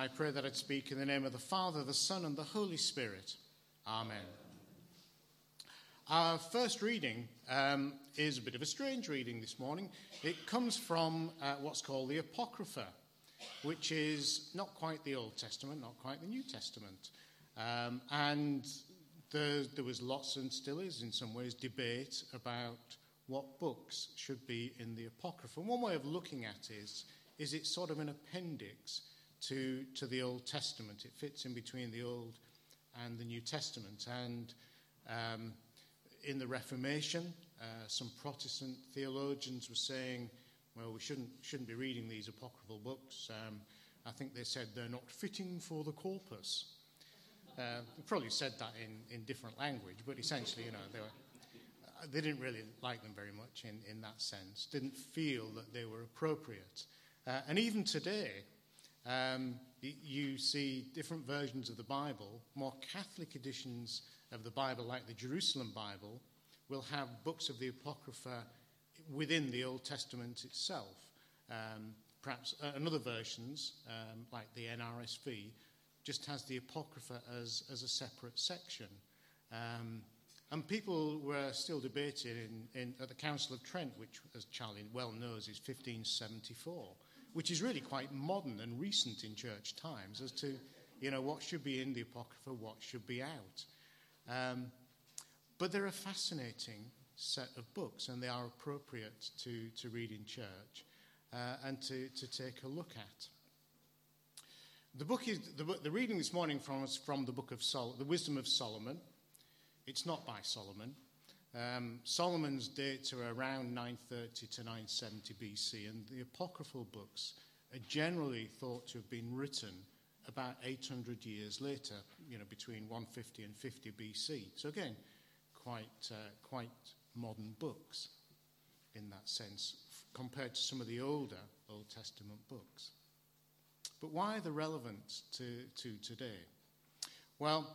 I pray that I'd speak in the name of the Father, the Son, and the Holy Spirit. Amen. Our first reading is a bit of a strange reading this morning. It comes from what's called the Apocrypha, which is not quite the Old Testament, not quite the New Testament. And there was lots, and still is in some ways, debate about what books should be in the Apocrypha. And one way of looking at it is it's sort of an appendix to the Old Testament. It fits in between the Old and the New Testament. And in the Reformation, some Protestant theologians were saying, well, we shouldn't be reading these apocryphal books. I think they said they're not fitting for the corpus. They probably said that in different language, but essentially, they didn't really like them very much in that sense, didn't feel that they were appropriate. And even today, you see different versions of the Bible. More Catholic editions of the Bible, like the Jerusalem Bible, will have books of the Apocrypha within the Old Testament itself. Perhaps another versions, like the NRSV, just has the Apocrypha as a separate section. And people were still debating at the Council of Trent, which, as Charlie well knows, is 1574, which is really quite modern and recent in church times as to, what should be in the Apocrypha, what should be out. But they're a fascinating set of books, and they are appropriate to read in church and to take a look at. The reading this morning from the book of the Wisdom of Solomon. It's not by Solomon. Solomon's dates are around 930 to 970 BC, and the apocryphal books are generally thought to have been written about 800 years later, between 150 and 50 BC. So again, quite modern books in that sense, compared to some of the older Old Testament books. But why are they relevant to today? Well,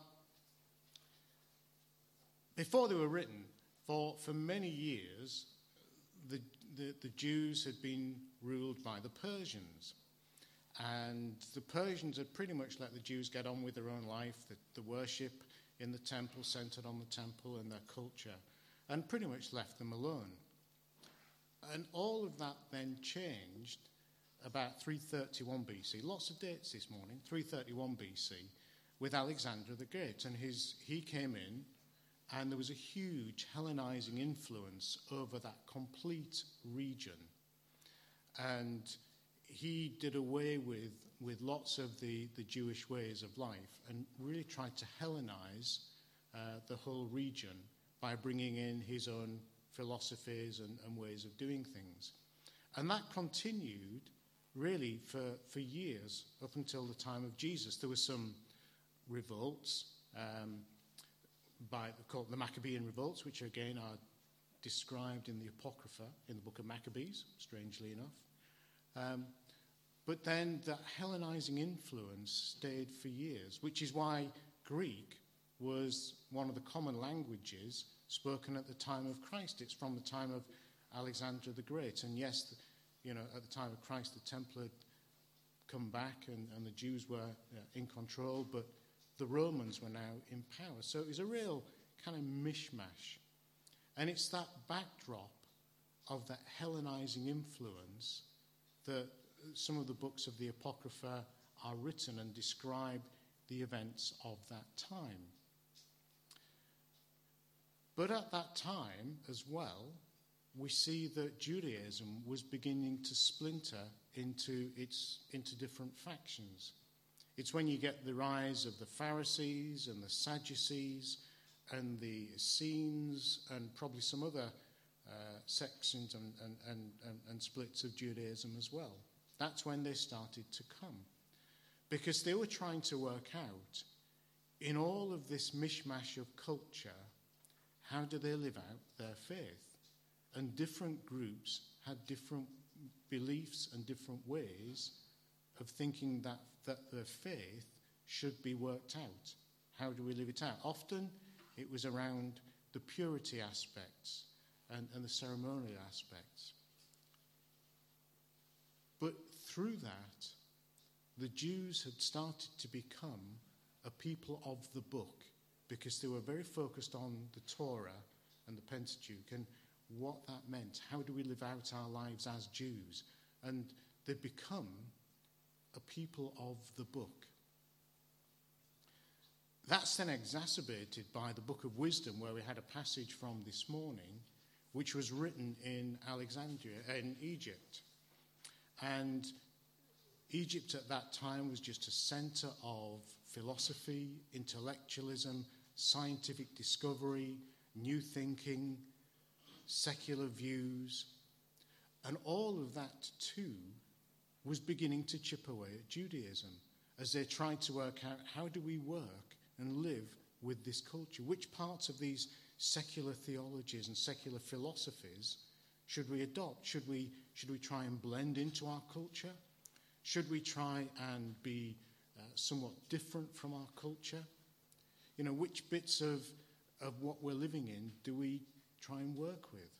before they were written, for many years, the Jews had been ruled by the Persians. And the Persians had pretty much let the Jews get on with their own life, the worship in the temple, centered on the temple and their culture, and pretty much left them alone. And all of that then changed about 331 BC. Lots of dates this morning, 331 BC, with Alexander the Great. And he came in, and there was a huge Hellenizing influence over that complete region. And he did away with lots of the Jewish ways of life and really tried to Hellenize the whole region by bringing in his own philosophies and ways of doing things. And that continued really for years, up until the time of Jesus. There were some revolts, called the Maccabean revolts, which again are described in the Apocrypha, in the book of Maccabees, strangely enough. But then that Hellenizing influence stayed for years, which is why Greek was one of the common languages spoken at the time of Christ. It's from the time of Alexander the Great. And yes, at the time of Christ, the temple had come back and the Jews were in control, but the Romans were now in power. So it was a real kind of mishmash. And it's that backdrop of that Hellenizing influence that some of the books of the Apocrypha are written and describe the events of that time. But at that time as well, we see that Judaism was beginning to splinter into different factions. It's when you get the rise of the Pharisees and the Sadducees and the Essenes and probably some other sections and splits of Judaism as well. That's when they started to come. Because they were trying to work out, in all of this mishmash of culture, how do they live out their faith? And different groups had different beliefs and different ways of thinking that their faith should be worked out. How do we live it out? Often it was around the purity aspects and the ceremonial aspects. But through that, the Jews had started to become a people of the book, because they were very focused on the Torah and the Pentateuch and what that meant. How do we live out our lives as Jews? And they'd become a people of the book. That's then exacerbated by the Book of Wisdom, where we had a passage from this morning, which was written in Alexandria, in Egypt. And Egypt at that time was just a center of philosophy, intellectualism, scientific discovery, new thinking, secular views. And all of that too was beginning to chip away at Judaism as they tried to work out, how do we work and live with this culture? Which parts of these secular theologies and secular philosophies should we adopt? Should we try and blend into our culture? Should we try and be somewhat different from our culture? You know, which bits of what we're living in do we try and work with?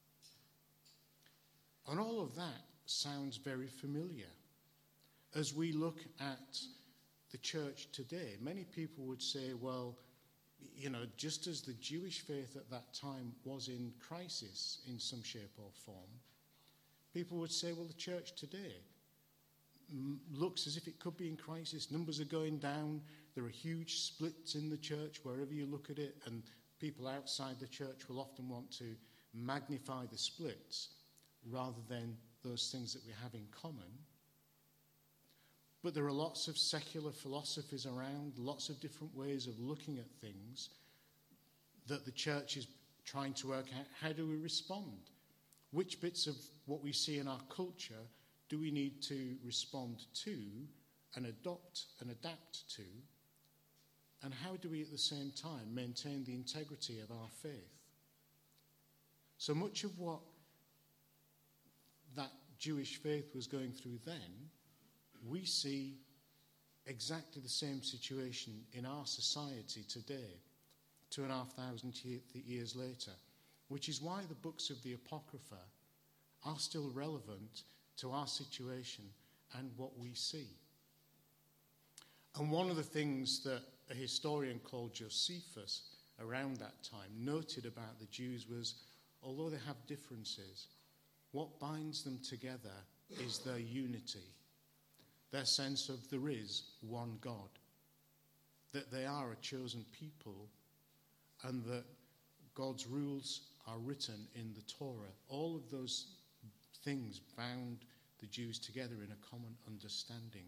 And all of that sounds very familiar. As we look at the church today, many people would say, well, you know, just as the Jewish faith at that time was in crisis in some shape or form, people would say, well, the church today looks as if it could be in crisis. Numbers are going down. There are huge splits in the church wherever you look at it, and people outside the church will often want to magnify the splits rather than those things that we have in common. But there are lots of secular philosophies around, lots of different ways of looking at things that the church is trying to work out. How do we respond? Which bits of what we see in our culture do we need to respond to and adopt and adapt to? And how do we at the same time maintain the integrity of our faith? So much of what that Jewish faith was going through then, we see exactly the same situation in our society today, 2,500 years later, which is why the books of the Apocrypha are still relevant to our situation and what we see. And one of the things that a historian called Josephus around that time noted about the Jews was, although they have differences, what binds them together is their unity, their sense of there is one God, that they are a chosen people, and that God's rules are written in the Torah. All of those things bound the Jews together in a common understanding.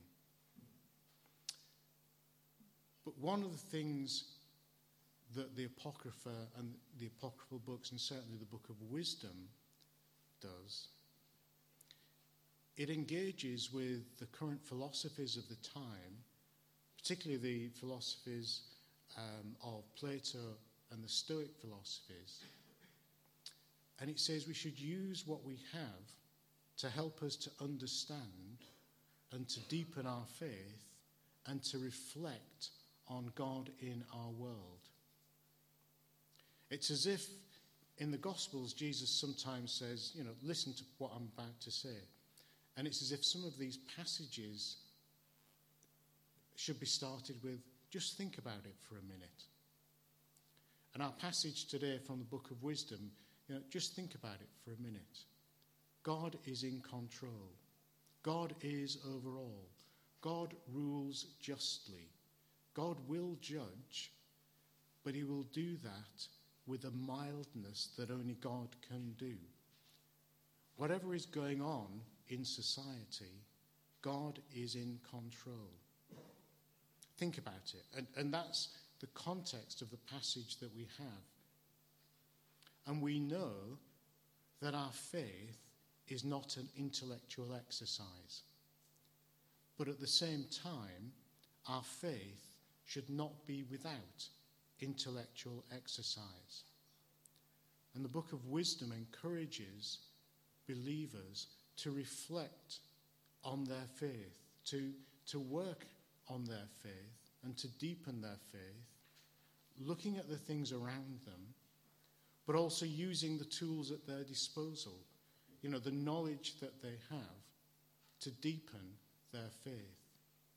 But one of the things that the Apocrypha and the Apocryphal books, and certainly the Book of Wisdom, does, it engages with the current philosophies of the time, particularly the philosophies of Plato and the Stoic philosophies. And it says we should use what we have to help us to understand and to deepen our faith and to reflect on God in our world. It's as if in the Gospels Jesus sometimes says, you know, listen to what I'm about to say. And it's as if some of these passages should be started with, just think about it for a minute. And our passage today from the Book of Wisdom, you know, just think about it for a minute. God is in control. God is over all. God rules justly. God will judge, but he will do that with a mildness that only God can do. Whatever is going on in society, God is in control. Think about it. And that's the context of the passage that we have. And we know that our faith is not an intellectual exercise. But at the same time, our faith should not be without intellectual exercise. And the Book of Wisdom encourages believers to reflect on their faith, to work on their faith and to deepen their faith, looking at the things around them, but also using the tools at their disposal, you know, the knowledge that they have to deepen their faith.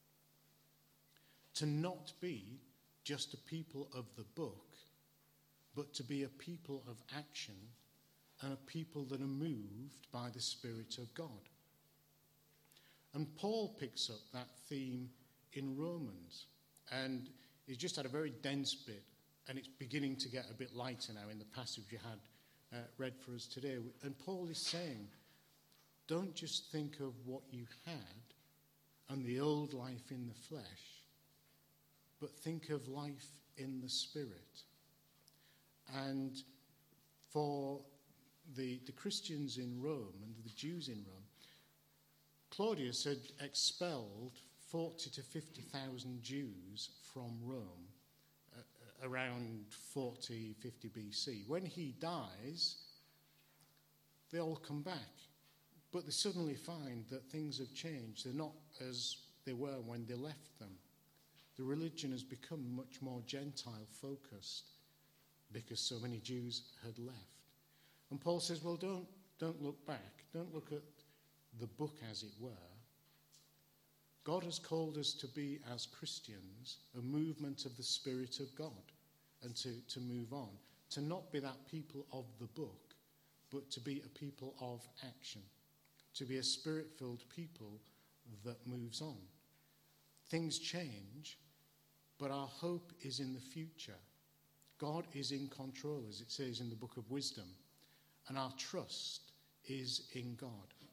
to not be just a people of the book, but to be a people of action and a people that are moved by the Spirit of God. And Paul picks up that theme in Romans, and he's just had a very dense bit, and it's beginning to get a bit lighter now in the passage you had read for us today. And Paul is saying, don't just think of what you had and the old life in the flesh, but think of life in the Spirit. And for the Christians in Rome and the Jews in Rome, Claudius had expelled 40 to 50,000 Jews from Rome around 40, 50 BC. When he dies, they all come back. But they suddenly find that things have changed. They're not as they were when they left them. The religion has become much more Gentile focused because so many Jews had left. And Paul says, well, don't look back. Don't look at the book, as it were. God has called us to be, as Christians, a movement of the Spirit of God and to move on. To not be that people of the book, but to be a people of action. To be a Spirit-filled people that moves on. Things change, but our hope is in the future. God is in control, as it says in the Book of Wisdom, and our trust is in God.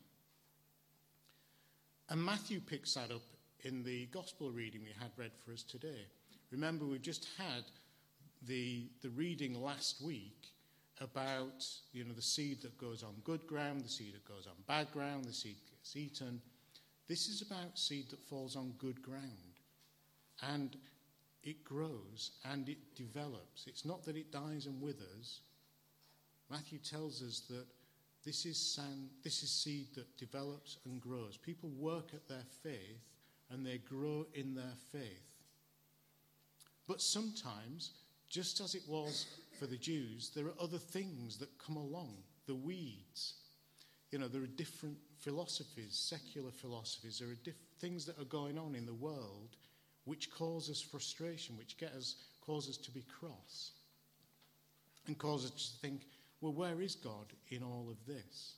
And Matthew picks that up in the gospel reading we had read for us today. Remember, we've just had the reading last week about, the seed that goes on good ground, the seed that goes on bad ground, the seed that gets eaten. This is about seed that falls on good ground. And it grows and it develops. It's not that it dies and withers. Matthew tells us that this is seed that develops and grows. People work at their faith and they grow in their faith. But sometimes, just as it was for the Jews, there are other things that come along, the weeds. There are different philosophies, secular philosophies. There are things that are going on in the world which cause us frustration, which cause us to be cross and cause us to think, well, where is God in all of this?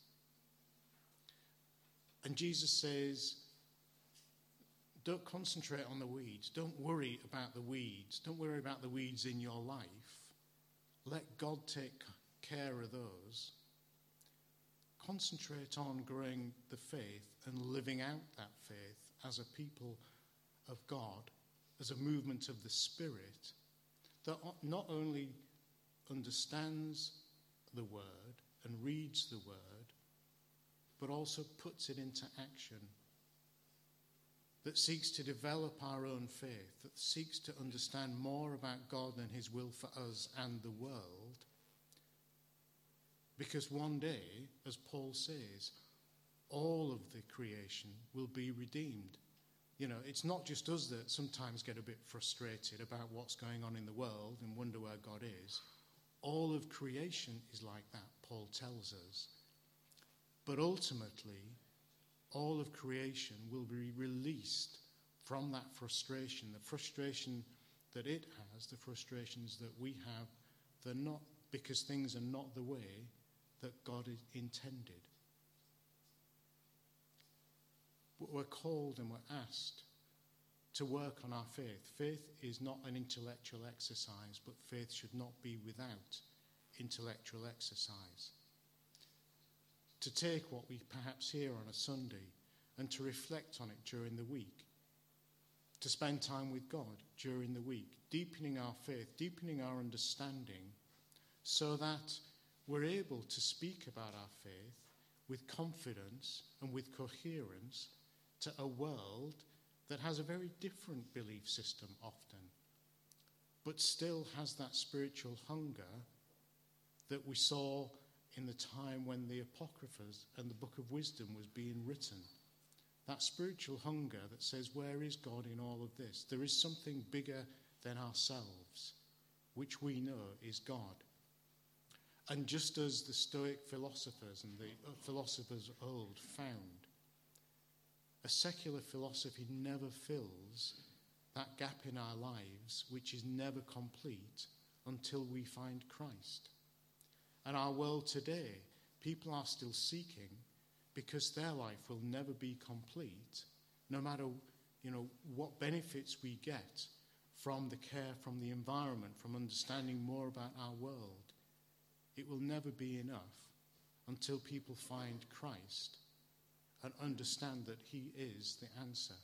And Jesus says, don't concentrate on the weeds. Don't worry about the weeds. Don't worry about the weeds in your life. Let God take care of those. Concentrate on growing the faith and living out that faith as a people of God, as a movement of the Spirit that not only understands the word and reads the word, but also puts it into action, that seeks to develop our own faith, that seeks to understand more about God and his will for us and the world. Because one day, as Paul says, all of the creation will be redeemed. It's not just us that sometimes get a bit frustrated about what's going on in the world and wonder where God is. All of creation is like that, Paul tells us. But ultimately, all of creation will be released from that frustration, the frustration that it has, the frustrations that we have, they're not because things are not the way that God intended. But we're called and we're asked to work on our faith. Faith is not an intellectual exercise, but faith should not be without intellectual exercise. To take what we perhaps hear on a Sunday and to reflect on it during the week. To spend time with God during the week, deepening our faith, deepening our understanding, so that we're able to speak about our faith with confidence and with coherence to a world that has a very different belief system often, but still has that spiritual hunger that we saw in the time when the Apocryphas and the Book of Wisdom was being written. That spiritual hunger that says, where is God in all of this? There is something bigger than ourselves, which we know is God. And just as the Stoic philosophers and the philosophers of old found, a secular philosophy never fills that gap in our lives which is never complete until we find Christ. And our world today, people are still seeking because their life will never be complete, no matter, what benefits we get from the care, from the environment, from understanding more about our world. It will never be enough until people find Christ and understand that he is the answer.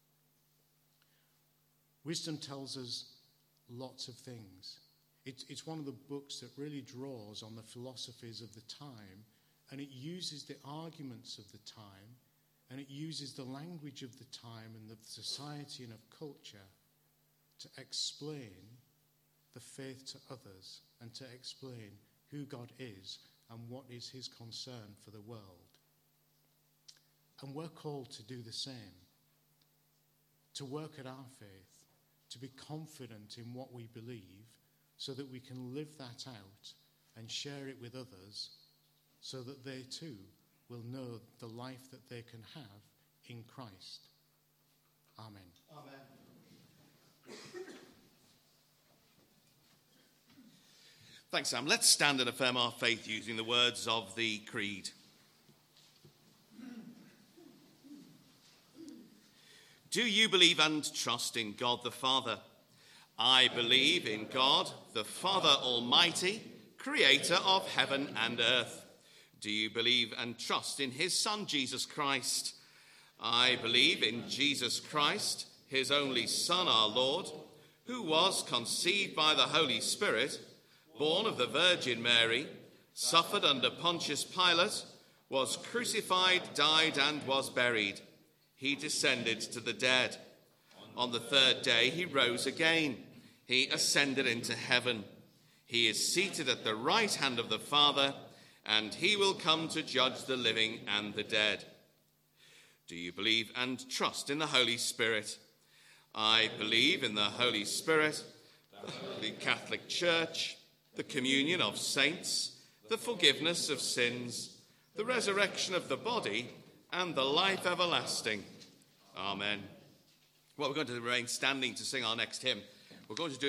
Wisdom tells us lots of things. It's one of the books that really draws on the philosophies of the time, and it uses the arguments of the time, and it uses the language of the time and the society and of culture to explain the faith to others and to explain who God is and what is his concern for the world. And we're called to do the same, to work at our faith, to be confident in what we believe so that we can live that out and share it with others so that they too will know the life that they can have in Christ. Amen. Amen. Thanks, Sam. Let's stand and affirm our faith using the words of the Creed. Do you believe and trust in God the Father? I believe in God, the Father Almighty, creator of heaven and earth. Do you believe and trust in his Son, Jesus Christ? I believe in Jesus Christ, his only Son, our Lord, who was conceived by the Holy Spirit, born of the Virgin Mary, suffered under Pontius Pilate, was crucified, died, and was buried. He descended to the dead. On the third day he rose again. He ascended into heaven. He is seated at the right hand of the Father, and he will come to judge the living and the dead. Do you believe and trust in the Holy Spirit? I believe in the Holy Spirit, the Holy Catholic Church, the communion of saints, the forgiveness of sins, the resurrection of the body, and the life everlasting. Amen. Well, we're going to remain standing to sing our next hymn. We're going to do